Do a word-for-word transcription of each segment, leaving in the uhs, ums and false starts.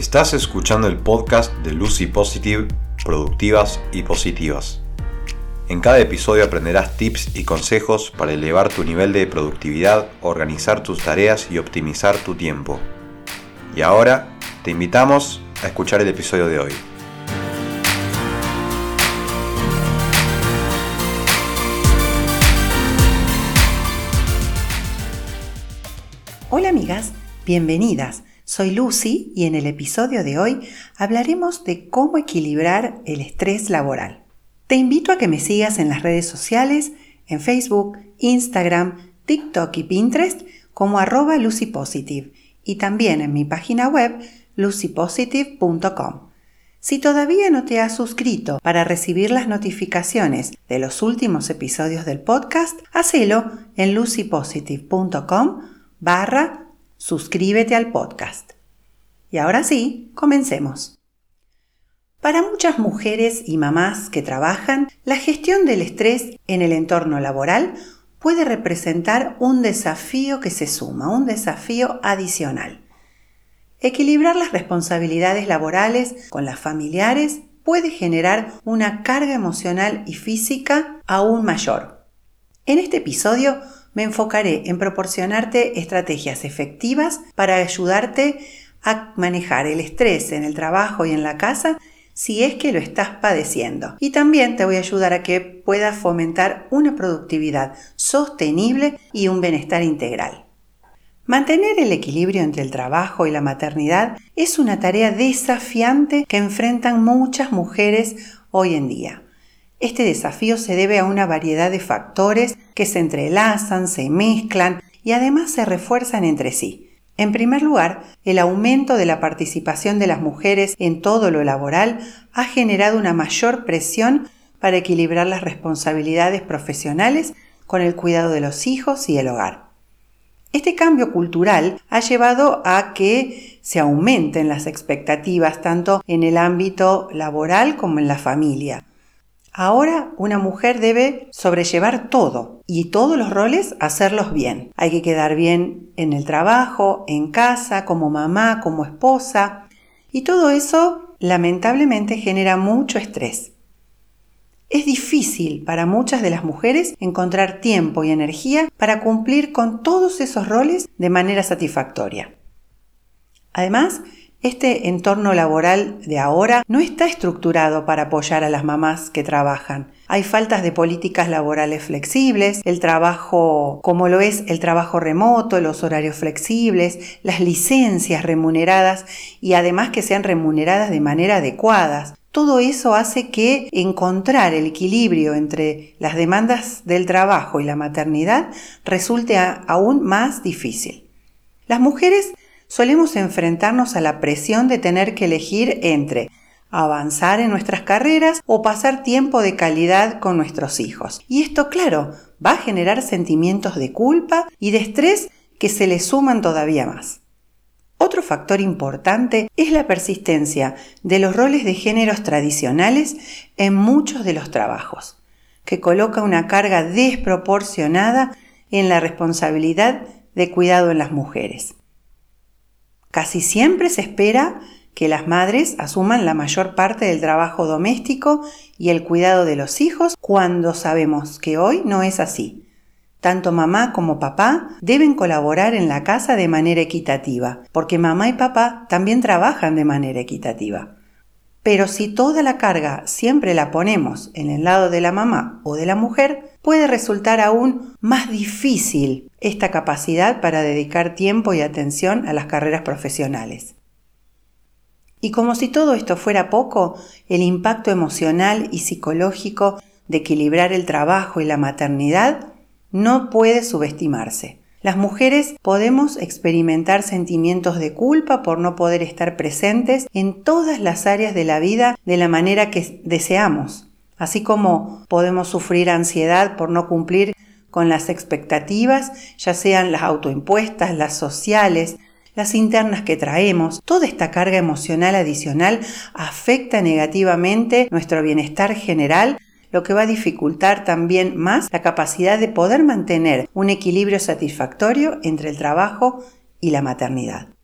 Estás escuchando el podcast de Lucy Positive, Productivas y Positivas. En cada episodio aprenderás tips y consejos para elevar tu nivel de productividad, organizar tus tareas y optimizar tu tiempo. Y ahora te invitamos a escuchar el episodio de hoy. Hola amigas, bienvenidas. Soy Lucy y en el episodio de hoy hablaremos de cómo equilibrar el estrés laboral. Te invito a que me sigas en las redes sociales, en Facebook, Instagram, TikTok y Pinterest como arroba lucypositive y también en mi página web lucy positive punto com. Si todavía no te has suscrito para recibir las notificaciones de los últimos episodios del podcast, hacelo en lucypositive punto com barra suscríbete al podcast. Y ahora sí, comencemos. Para muchas mujeres y mamás que trabajan, la gestión del estrés en el entorno laboral puede representar un desafío que se suma, un desafío adicional. Equilibrar las responsabilidades laborales con las familiares puede generar una carga emocional y física aún mayor. En este episodio me enfocaré en proporcionarte estrategias efectivas para ayudarte a manejar el estrés en el trabajo y en la casa si es que lo estás padeciendo. Y también te voy a ayudar a que puedas fomentar una productividad sostenible y un bienestar integral. Mantener el equilibrio entre el trabajo y la maternidad es una tarea desafiante que enfrentan muchas mujeres hoy en día. Este desafío se debe a una variedad de factores que se entrelazan, se mezclan y además se refuerzan entre sí. En primer lugar, el aumento de la participación de las mujeres en todo lo laboral ha generado una mayor presión para equilibrar las responsabilidades profesionales con el cuidado de los hijos y el hogar. Este cambio cultural ha llevado a que se aumenten las expectativas tanto en el ámbito laboral como en la familia. Ahora una mujer debe sobrellevar todo y todos los roles hacerlos bien. Hay que quedar bien en el trabajo, en casa, como mamá, como esposa. Y todo eso lamentablemente genera mucho estrés. Es difícil para muchas de las mujeres encontrar tiempo y energía para cumplir con todos esos roles de manera satisfactoria. Además, este entorno laboral de ahora no está estructurado para apoyar a las mamás que trabajan. Hay faltas de políticas laborales flexibles, el trabajo como lo es el trabajo remoto, los horarios flexibles, las licencias remuneradas y además que sean remuneradas de manera adecuada. Todo eso hace que encontrar el equilibrio entre las demandas del trabajo y la maternidad resulte aún más difícil. Las mujeres solemos enfrentarnos a la presión de tener que elegir entre avanzar en nuestras carreras o pasar tiempo de calidad con nuestros hijos. Y esto, claro, va a generar sentimientos de culpa y de estrés que se le suman todavía más. Otro factor importante es la persistencia de los roles de géneros tradicionales en muchos de los trabajos, que coloca una carga desproporcionada en la responsabilidad de cuidado en las mujeres. Casi siempre se espera que las madres asuman la mayor parte del trabajo doméstico y el cuidado de los hijos cuando sabemos que hoy no es así. Tanto mamá como papá deben colaborar en la casa de manera equitativa, porque mamá y papá también trabajan de manera equitativa. Pero si toda la carga siempre la ponemos en el lado de la mamá o de la mujer, puede resultar aún más difícil esta capacidad para dedicar tiempo y atención a las carreras profesionales. Y como si todo esto fuera poco, el impacto emocional y psicológico de equilibrar el trabajo y la maternidad no puede subestimarse. Las mujeres podemos experimentar sentimientos de culpa por no poder estar presentes en todas las áreas de la vida de la manera que deseamos, así como podemos sufrir ansiedad por no cumplir con las expectativas, ya sean las autoimpuestas, las sociales, las internas que traemos. Toda esta carga emocional adicional afecta negativamente nuestro bienestar general, lo que va a dificultar también más la capacidad de poder mantener un equilibrio satisfactorio entre el trabajo y la maternidad.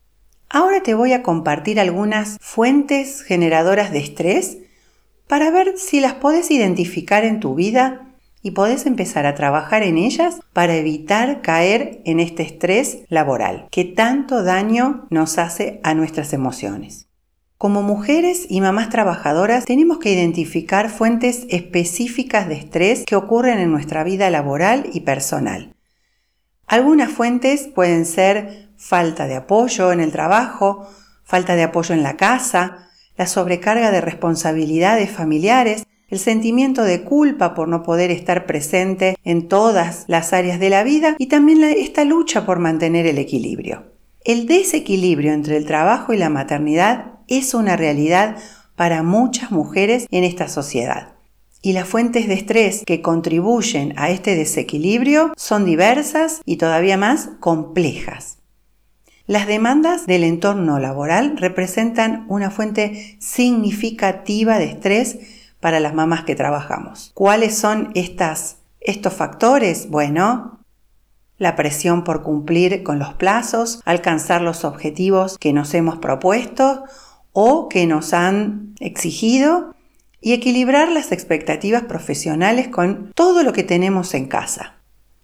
Ahora te voy a compartir algunas fuentes generadoras de estrés para ver si las podés identificar en tu vida y podés empezar a trabajar en ellas para evitar caer en este estrés laboral que tanto daño nos hace a nuestras emociones. Como mujeres y mamás trabajadoras tenemos que identificar fuentes específicas de estrés que ocurren en nuestra vida laboral y personal. Algunas fuentes pueden ser falta de apoyo en el trabajo, falta de apoyo en la casa, la sobrecarga de responsabilidades familiares, el sentimiento de culpa por no poder estar presente en todas las áreas de la vida y también la, esta lucha por mantener el equilibrio. El desequilibrio entre el trabajo y la maternidad es una realidad para muchas mujeres en esta sociedad. Y las fuentes de estrés que contribuyen a este desequilibrio son diversas y todavía más complejas. Las demandas del entorno laboral representan una fuente significativa de estrés para las mamás que trabajamos. ¿Cuáles son estas, estos factores? Bueno, la presión por cumplir con los plazos, alcanzar los objetivos que nos hemos propuesto o que nos han exigido y equilibrar las expectativas profesionales con todo lo que tenemos en casa.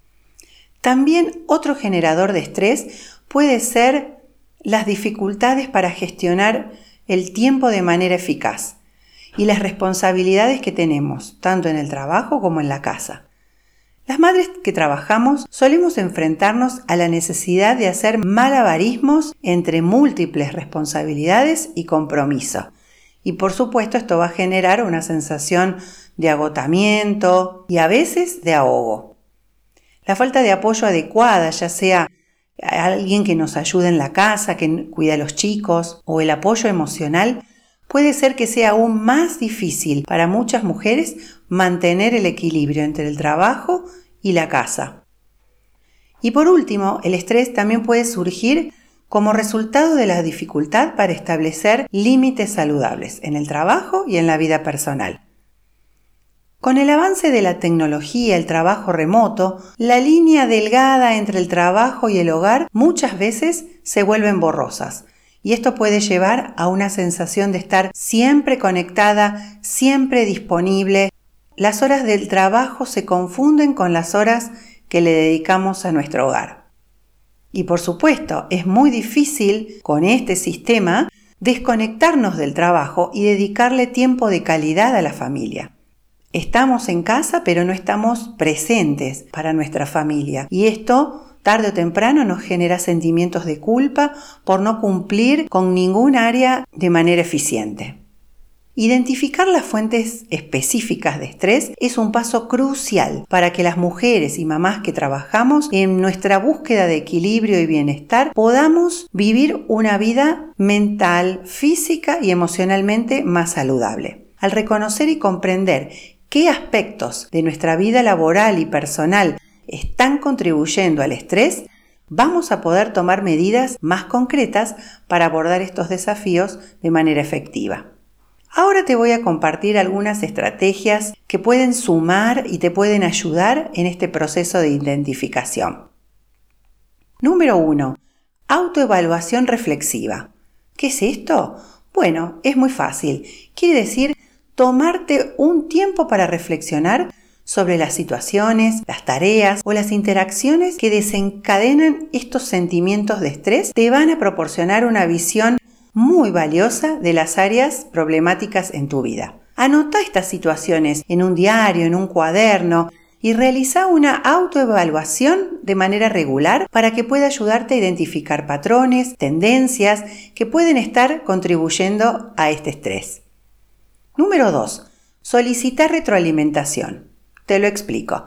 También otro generador de estrés puede ser las dificultades para gestionar el tiempo de manera eficaz y las responsabilidades que tenemos, tanto en el trabajo como en la casa. Las madres que trabajamos solemos enfrentarnos a la necesidad de hacer malabarismos entre múltiples responsabilidades y compromiso. Y por supuesto esto va a generar una sensación de agotamiento y a veces de ahogo. La falta de apoyo adecuada, ya sea alguien que nos ayude en la casa, que cuida a los chicos, o el apoyo emocional, puede ser que sea aún más difícil para muchas mujeres mantener el equilibrio entre el trabajo y la casa. Y por último, el estrés también puede surgir como resultado de la dificultad para establecer límites saludables en el trabajo y en la vida personal. Con el avance de la tecnología, el trabajo remoto, la línea delgada entre el trabajo y el hogar muchas veces se vuelven borrosas. Y esto puede llevar a una sensación de estar siempre conectada, siempre disponible. Las horas del trabajo se confunden con las horas que le dedicamos a nuestro hogar. Y por supuesto, es muy difícil con este sistema desconectarnos del trabajo y dedicarle tiempo de calidad a la familia. Estamos en casa, pero no estamos presentes para nuestra familia. Y esto tarde o temprano nos genera sentimientos de culpa por no cumplir con ningún área de manera eficiente. Identificar las fuentes específicas de estrés es un paso crucial para que las mujeres y mamás que trabajamos en nuestra búsqueda de equilibrio y bienestar podamos vivir una vida mental, física y emocionalmente más saludable. Al reconocer y comprender qué aspectos de nuestra vida laboral y personal están contribuyendo al estrés, vamos a poder tomar medidas más concretas para abordar estos desafíos de manera efectiva. Ahora te voy a compartir algunas estrategias que pueden sumar y te pueden ayudar en este proceso de identificación. Número uno. Autoevaluación reflexiva. ¿Qué es esto? Bueno, es muy fácil. Quiere decir tomarte un tiempo para reflexionar sobre las situaciones, las tareas o las interacciones que desencadenan estos sentimientos de estrés. Te van a proporcionar una visión muy valiosa de las áreas problemáticas en tu vida. Anota estas situaciones en un diario, en un cuaderno y realiza una autoevaluación de manera regular para que pueda ayudarte a identificar patrones, tendencias que pueden estar contribuyendo a este estrés. Número dos. Solicitar retroalimentación. Te lo explico.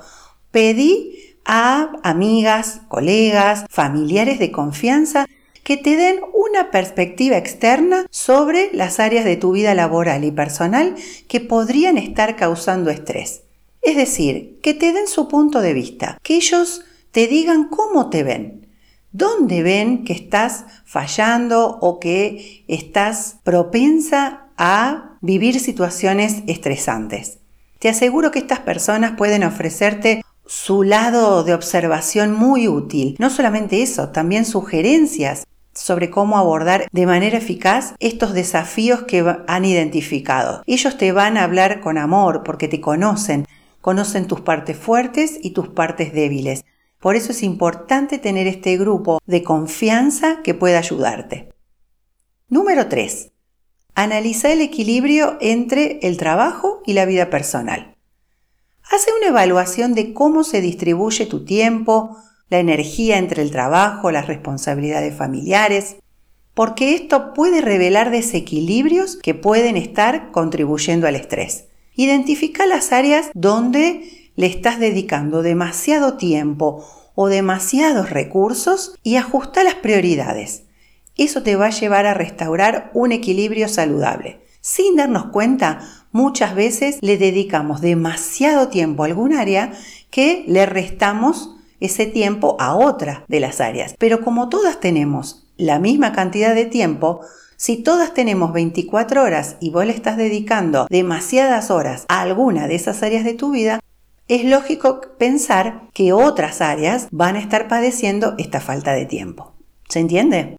Pedí a amigas, colegas, familiares de confianza que te den una perspectiva externa sobre las áreas de tu vida laboral y personal que podrían estar causando estrés. Es decir, que te den su punto de vista, que ellos te digan cómo te ven, dónde ven que estás fallando o que estás propensa a vivir situaciones estresantes. Te aseguro que estas personas pueden ofrecerte su lado de observación muy útil. No solamente eso, también sugerencias sobre cómo abordar de manera eficaz estos desafíos que han identificado. Ellos te van a hablar con amor porque te conocen, conocen tus partes fuertes y tus partes débiles. Por eso es importante tener este grupo de confianza que pueda ayudarte. Número tres. Analiza el equilibrio entre el trabajo y la vida personal. Hace una evaluación de cómo se distribuye tu tiempo, la energía entre el trabajo, las responsabilidades familiares, porque esto puede revelar desequilibrios que pueden estar contribuyendo al estrés. Identifica las áreas donde le estás dedicando demasiado tiempo o demasiados recursos y ajusta las prioridades. Eso te va a llevar a restaurar un equilibrio saludable. Sin darnos cuenta, muchas veces le dedicamos demasiado tiempo a algún área que le restamos ese tiempo a otra de las áreas. Pero como todas tenemos la misma cantidad de tiempo, si todas tenemos veinticuatro horas y vos le estás dedicando demasiadas horas a alguna de esas áreas de tu vida, es lógico pensar que otras áreas van a estar padeciendo esta falta de tiempo. ¿Se entiende?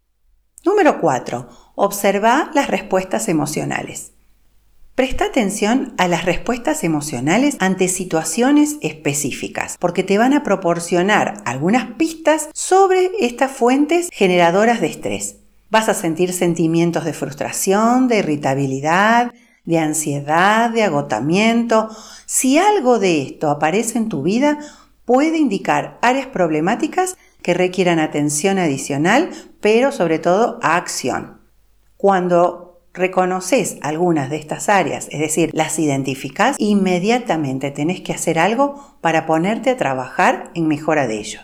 Número cuatro. Observa las respuestas emocionales. Presta atención a las respuestas emocionales ante situaciones específicas, porque te van a proporcionar algunas pistas sobre estas fuentes generadoras de estrés. Vas a sentir sentimientos de frustración, de irritabilidad, de ansiedad, de agotamiento. Si algo de esto aparece en tu vida, puede indicar áreas problemáticas que requieran atención adicional, pero sobre todo acción. Cuando reconoces algunas de estas áreas, es decir, las identificás, inmediatamente tenés que hacer algo para ponerte a trabajar en mejora de ello.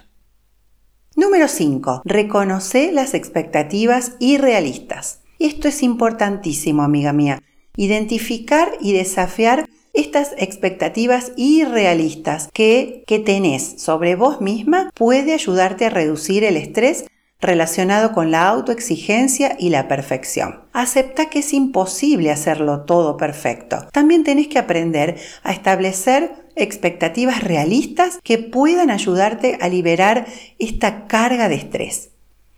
Número cinco. Reconoce las expectativas irrealistas. Esto es importantísimo, amiga mía. Identificar y desafiar estas expectativas irrealistas que, que tenés sobre vos misma puede ayudarte a reducir el estrés relacionado con la autoexigencia y la perfección. Acepta que es imposible hacerlo todo perfecto. También tenés que aprender a establecer expectativas realistas que puedan ayudarte a liberar esta carga de estrés.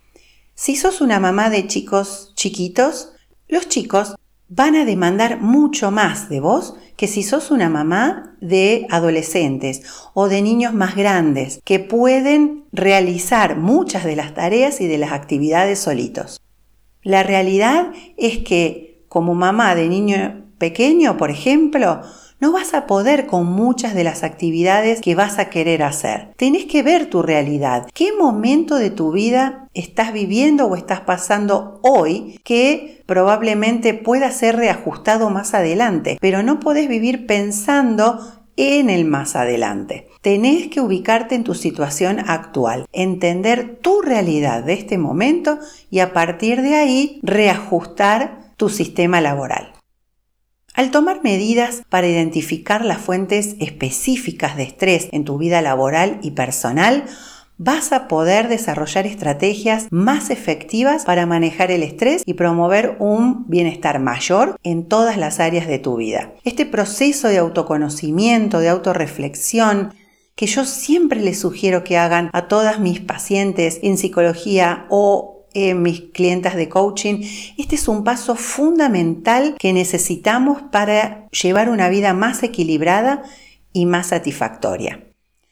Si sos una mamá de chicos chiquitos, los chicos van a demandar mucho más de vos que si sos una mamá de adolescentes o de niños más grandes que pueden realizar muchas de las tareas y de las actividades solitos. La realidad es que como mamá de niño pequeño, por ejemplo, no vas a poder con muchas de las actividades que vas a querer hacer. Tenés que ver tu realidad. ¿Qué momento de tu vida estás viviendo o estás pasando hoy que probablemente pueda ser reajustado más adelante? Pero no podés vivir pensando en el más adelante. Tenés que ubicarte en tu situación actual, entender tu realidad de este momento y a partir de ahí reajustar tu sistema laboral. Al tomar medidas para identificar las fuentes específicas de estrés en tu vida laboral y personal, vas a poder desarrollar estrategias más efectivas para manejar el estrés y promover un bienestar mayor en todas las áreas de tu vida. Este proceso de autoconocimiento, de autorreflexión, que yo siempre les sugiero que hagan a todas mis pacientes en psicología o en mis clientas de coaching, este es un paso fundamental que necesitamos para llevar una vida más equilibrada y más satisfactoria.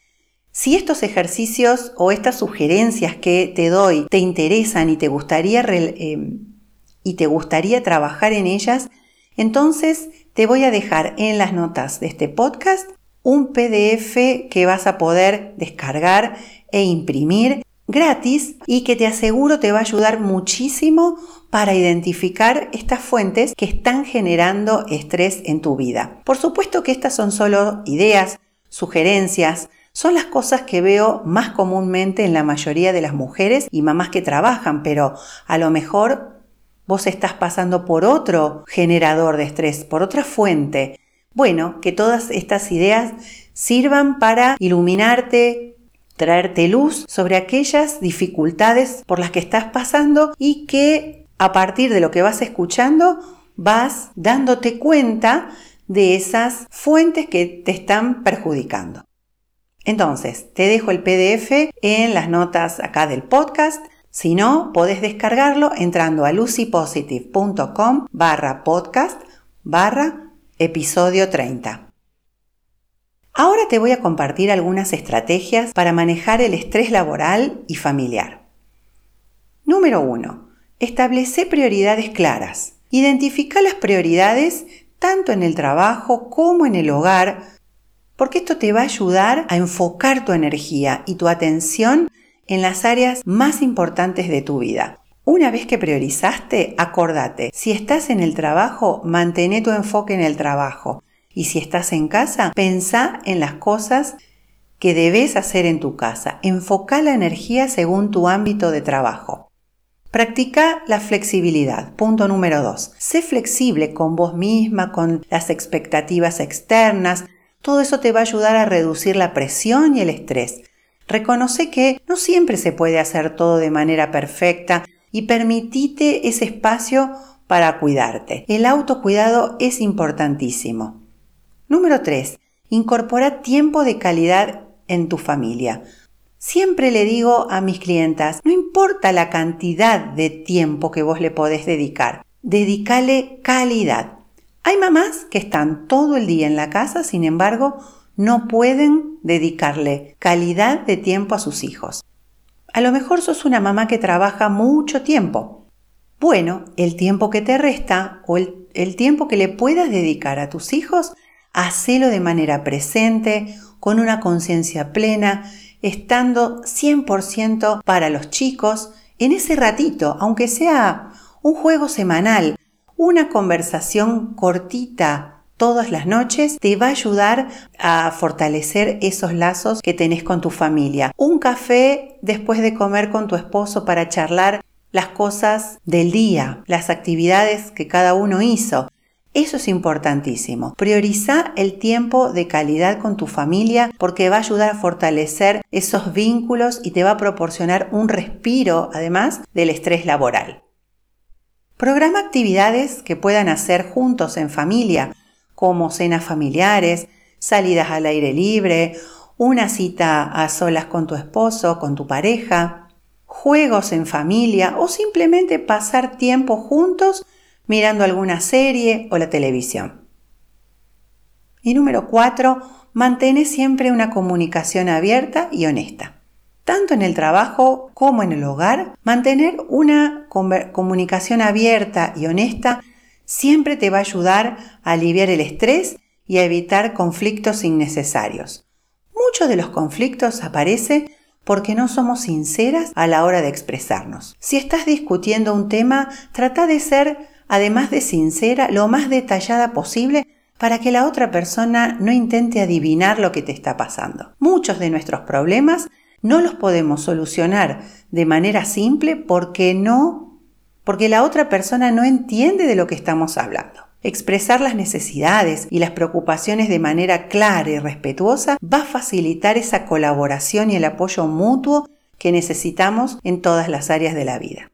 Si estos ejercicios o estas sugerencias que te doy te interesan y te gustaría, eh, y te gustaría trabajar en ellas, entonces te voy a dejar en las notas de este podcast un P D F que vas a poder descargar e imprimir gratis y que te aseguro te va a ayudar muchísimo para identificar estas fuentes que están generando estrés en tu vida. Por supuesto que estas son solo ideas, sugerencias, son las cosas que veo más comúnmente en la mayoría de las mujeres y mamás que trabajan, pero a lo mejor vos estás pasando por otro generador de estrés, por otra fuente. Bueno, que todas estas ideas sirvan para iluminarte, traerte luz sobre aquellas dificultades por las que estás pasando y que a partir de lo que vas escuchando vas dándote cuenta de esas fuentes que te están perjudicando. Entonces, te dejo el P D F en las notas acá del podcast. Si no, podés descargarlo entrando a lucypositive.com barra podcast barra episodio treinta. Ahora te voy a compartir algunas estrategias para manejar el estrés laboral y familiar. Número uno. Establece prioridades claras. Identifica las prioridades tanto en el trabajo como en el hogar, porque esto te va a ayudar a enfocar tu energía y tu atención en las áreas más importantes de tu vida. Una vez que priorizaste, acordate, si estás en el trabajo, mantén tu enfoque en el trabajo. Y si estás en casa, pensá en las cosas que debes hacer en tu casa. Enfoca la energía según tu ámbito de trabajo. Practica la flexibilidad. Punto número dos. Sé flexible con vos misma, con las expectativas externas. Todo eso te va a ayudar a reducir la presión y el estrés. Reconoce que no siempre se puede hacer todo de manera perfecta y permitite ese espacio para cuidarte. El autocuidado es importantísimo. Número tres. Incorpora tiempo de calidad en tu familia. Siempre le digo a mis clientas, no importa la cantidad de tiempo que vos le podés dedicar, dedícale calidad. Hay mamás que están todo el día en la casa, sin embargo, no pueden dedicarle calidad de tiempo a sus hijos. A lo mejor sos una mamá que trabaja mucho tiempo. Bueno, el tiempo que te resta o el, el tiempo que le puedas dedicar a tus hijos, hacelo de manera presente, con una conciencia plena, estando cien por ciento para los chicos en ese ratito, aunque sea un juego semanal, una conversación cortita todas las noches, te va a ayudar a fortalecer esos lazos que tenés con tu familia. Un café después de comer con tu esposo para charlar las cosas del día, las actividades que cada uno hizo. Eso es importantísimo. Prioriza el tiempo de calidad con tu familia porque va a ayudar a fortalecer esos vínculos y te va a proporcionar un respiro, además del estrés laboral. Programa actividades que puedan hacer juntos en familia, como cenas familiares, salidas al aire libre, una cita a solas con tu esposo, con tu pareja, juegos en familia o simplemente pasar tiempo juntos mirando alguna serie o la televisión. Y número cuatro, mantén siempre una comunicación abierta y honesta. Tanto en el trabajo como en el hogar, mantener una comunicación abierta y honesta siempre te va a ayudar a aliviar el estrés y a evitar conflictos innecesarios. Muchos de los conflictos aparecen porque no somos sinceras a la hora de expresarnos. Si estás discutiendo un tema, trata de ser, además de sincera, lo más detallada posible para que la otra persona no intente adivinar lo que te está pasando. Muchos de nuestros problemas no los podemos solucionar de manera simple porque no porque la otra persona no entiende de lo que estamos hablando. Expresar las necesidades y las preocupaciones de manera clara y respetuosa va a facilitar esa colaboración y el apoyo mutuo que necesitamos en todas las áreas de la vida.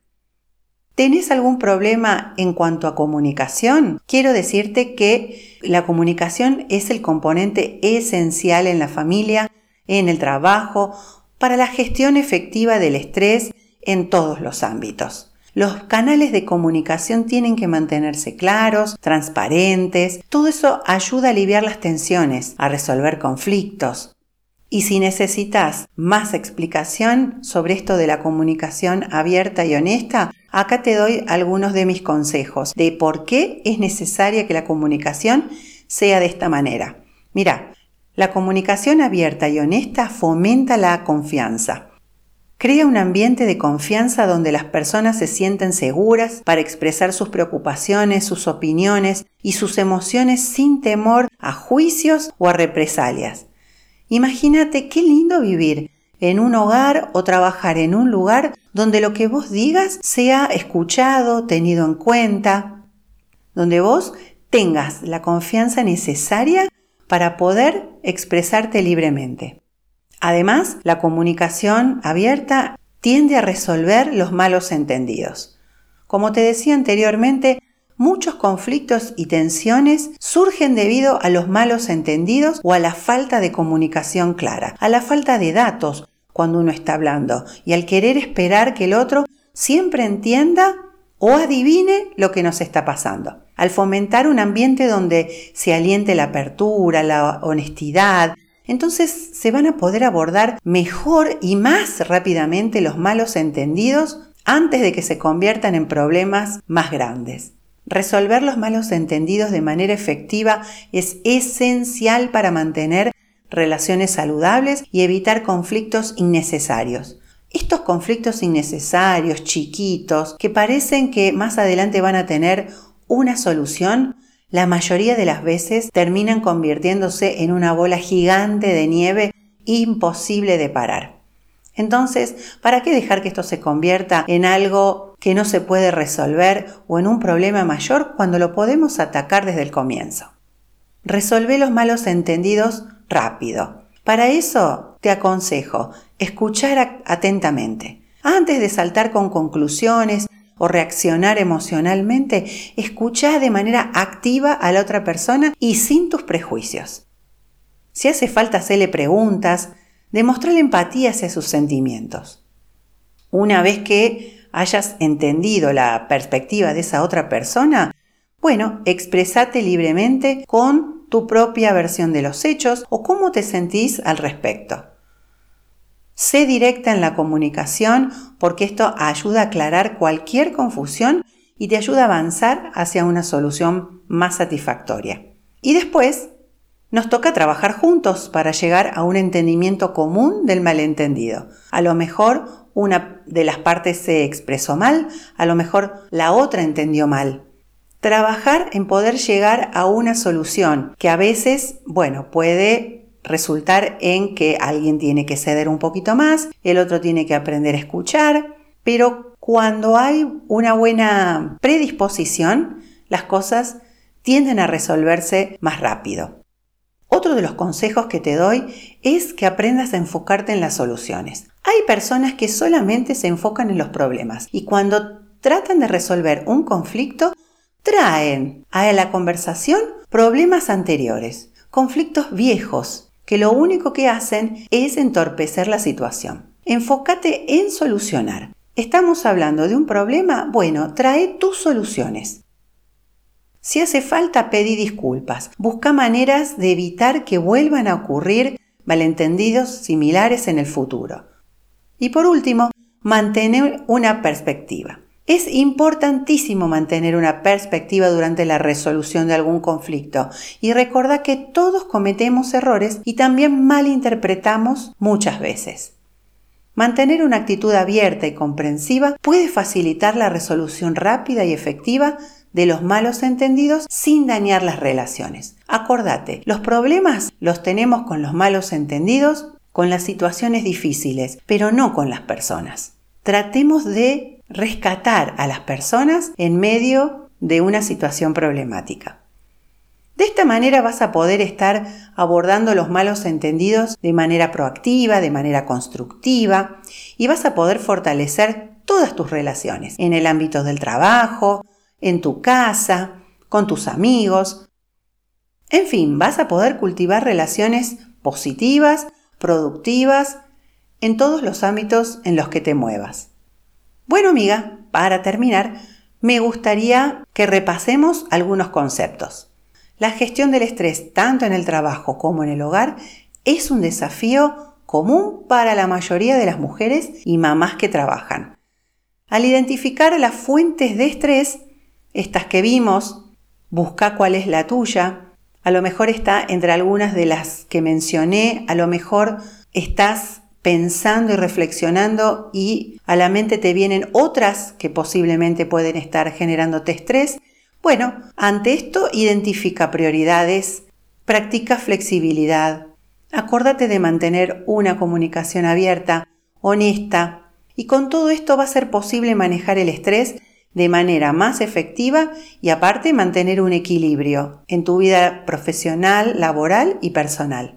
¿Tenés algún problema en cuanto a comunicación? Quiero decirte que la comunicación es el componente esencial en la familia, en el trabajo, para la gestión efectiva del estrés en todos los ámbitos. Los canales de comunicación tienen que mantenerse claros, transparentes. Todo eso ayuda a aliviar las tensiones, a resolver conflictos. Y si necesitas más explicación sobre esto de la comunicación abierta y honesta, acá te doy algunos de mis consejos de por qué es necesaria que la comunicación sea de esta manera. Mira, la comunicación abierta y honesta fomenta la confianza. Crea un ambiente de confianza donde las personas se sienten seguras para expresar sus preocupaciones, sus opiniones y sus emociones sin temor a juicios o a represalias. Imagínate qué lindo vivir en un hogar o trabajar en un lugar donde lo que vos digas sea escuchado, tenido en cuenta, donde vos tengas la confianza necesaria para poder expresarte libremente. Además, la comunicación abierta tiende a resolver los malos entendidos. Como te decía anteriormente, muchos conflictos y tensiones surgen debido a los malos entendidos o a la falta de comunicación clara, a la falta de datos cuando uno está hablando y al querer esperar que el otro siempre entienda o adivine lo que nos está pasando. Al fomentar un ambiente donde se aliente la apertura, la honestidad, entonces se van a poder abordar mejor y más rápidamente los malos entendidos antes de que se conviertan en problemas más grandes. Resolver los malos entendidos de manera efectiva es esencial para mantener relaciones saludables y evitar conflictos innecesarios. Estos conflictos innecesarios, chiquitos, que parecen que más adelante van a tener una solución, la mayoría de las veces terminan convirtiéndose en una bola gigante de nieve imposible de parar. Entonces, ¿para qué dejar que esto se convierta en algo que no se puede resolver o en un problema mayor cuando lo podemos atacar desde el comienzo? Resolvé los malos entendidos rápido. Para eso te aconsejo escuchar atentamente. Antes de saltar con conclusiones o reaccionar emocionalmente, escucha de manera activa a la otra persona y sin tus prejuicios. Si hace falta hacerle preguntas, demostrarle empatía hacia sus sentimientos. Una vez que hayas entendido la perspectiva de esa otra persona, bueno, expresate libremente con tu propia versión de los hechos o cómo te sentís al respecto. Sé directa en la comunicación porque esto ayuda a aclarar cualquier confusión y te ayuda a avanzar hacia una solución más satisfactoria. Y después nos toca trabajar juntos para llegar a un entendimiento común del malentendido. A lo mejor una de las partes se expresó mal, a lo mejor la otra entendió mal. Trabajar en poder llegar a una solución que a veces, bueno, puede resultar en que alguien tiene que ceder un poquito más, el otro tiene que aprender a escuchar, pero cuando hay una buena predisposición, las cosas tienden a resolverse más rápido. Otro de los consejos que te doy es que aprendas a enfocarte en las soluciones. Hay personas que solamente se enfocan en los problemas y cuando tratan de resolver un conflicto, traen a la conversación problemas anteriores, conflictos viejos, que lo único que hacen es entorpecer la situación. Enfócate en solucionar. ¿Estamos hablando de un problema? Bueno, trae tus soluciones. Si hace falta, pedí disculpas. Busca maneras de evitar que vuelvan a ocurrir malentendidos similares en el futuro. Y por último, mantener una perspectiva. Es importantísimo mantener una perspectiva durante la resolución de algún conflicto y recordar que todos cometemos errores y también malinterpretamos muchas veces. Mantener una actitud abierta y comprensiva puede facilitar la resolución rápida y efectiva de los malos entendidos sin dañar las relaciones. Acordate, los problemas los tenemos con los malos entendidos, con las situaciones difíciles, pero no con las personas. Tratemos de rescatar a las personas en medio de una situación problemática. De esta manera vas a poder estar abordando los malos entendidos de manera proactiva, de manera constructiva y vas a poder fortalecer todas tus relaciones en el ámbito del trabajo, en tu casa, con tus amigos. En fin, vas a poder cultivar relaciones positivas, productivas, en todos los ámbitos en los que te muevas. Bueno, amiga, para terminar, me gustaría que repasemos algunos conceptos. La gestión del estrés, tanto en el trabajo como en el hogar, es un desafío común para la mayoría de las mujeres y mamás que trabajan. Al identificar las fuentes de estrés, estas que vimos, busca cuál es la tuya. A lo mejor está entre algunas de las que mencioné, a lo mejor estás pensando y reflexionando y a la mente te vienen otras que posiblemente pueden estar generándote estrés. Bueno, ante esto identifica prioridades, practica flexibilidad, acórdate de mantener una comunicación abierta, honesta, y con todo esto va a ser posible manejar el estrés de manera más efectiva y aparte mantener un equilibrio en tu vida profesional, laboral y personal.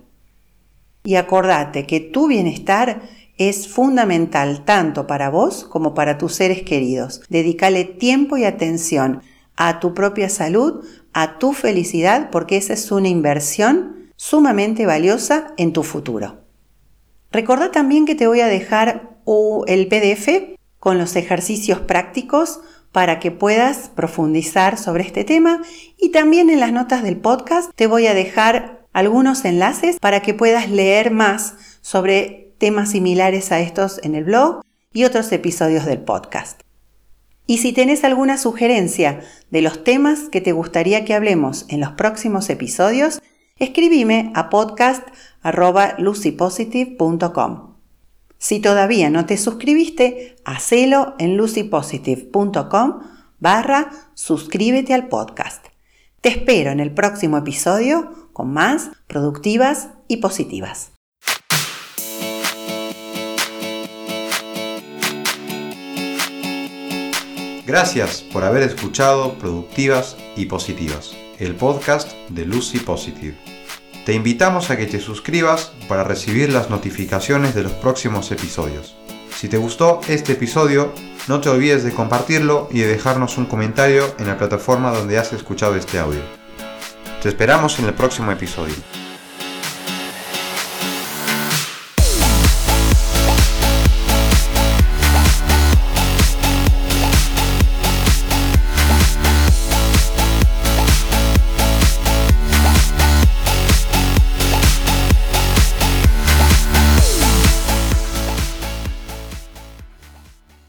Y acordate que tu bienestar es fundamental tanto para vos como para tus seres queridos. Dedícale tiempo y atención a tu propia salud, a tu felicidad, porque esa es una inversión sumamente valiosa en tu futuro. Recordá también que te voy a dejar el P D F con los ejercicios prácticos para que puedas profundizar sobre este tema, y también en las notas del podcast te voy a dejar algunos enlaces para que puedas leer más sobre temas similares a estos en el blog y otros episodios del podcast. Y si tenés alguna sugerencia de los temas que te gustaría que hablemos en los próximos episodios, escribime a podcast arroba lucy positive punto com. Si todavía no te suscribiste, hacelo en lucypositive.com barra suscríbete al podcast. Te espero en el próximo episodio con más productivas y positivas. Gracias por haber escuchado Productivas y Positivas, el podcast de Lucy Positive. Te invitamos a que te suscribas para recibir las notificaciones de los próximos episodios. Si te gustó este episodio, no te olvides de compartirlo y de dejarnos un comentario en la plataforma donde has escuchado este audio. Te esperamos en el próximo episodio.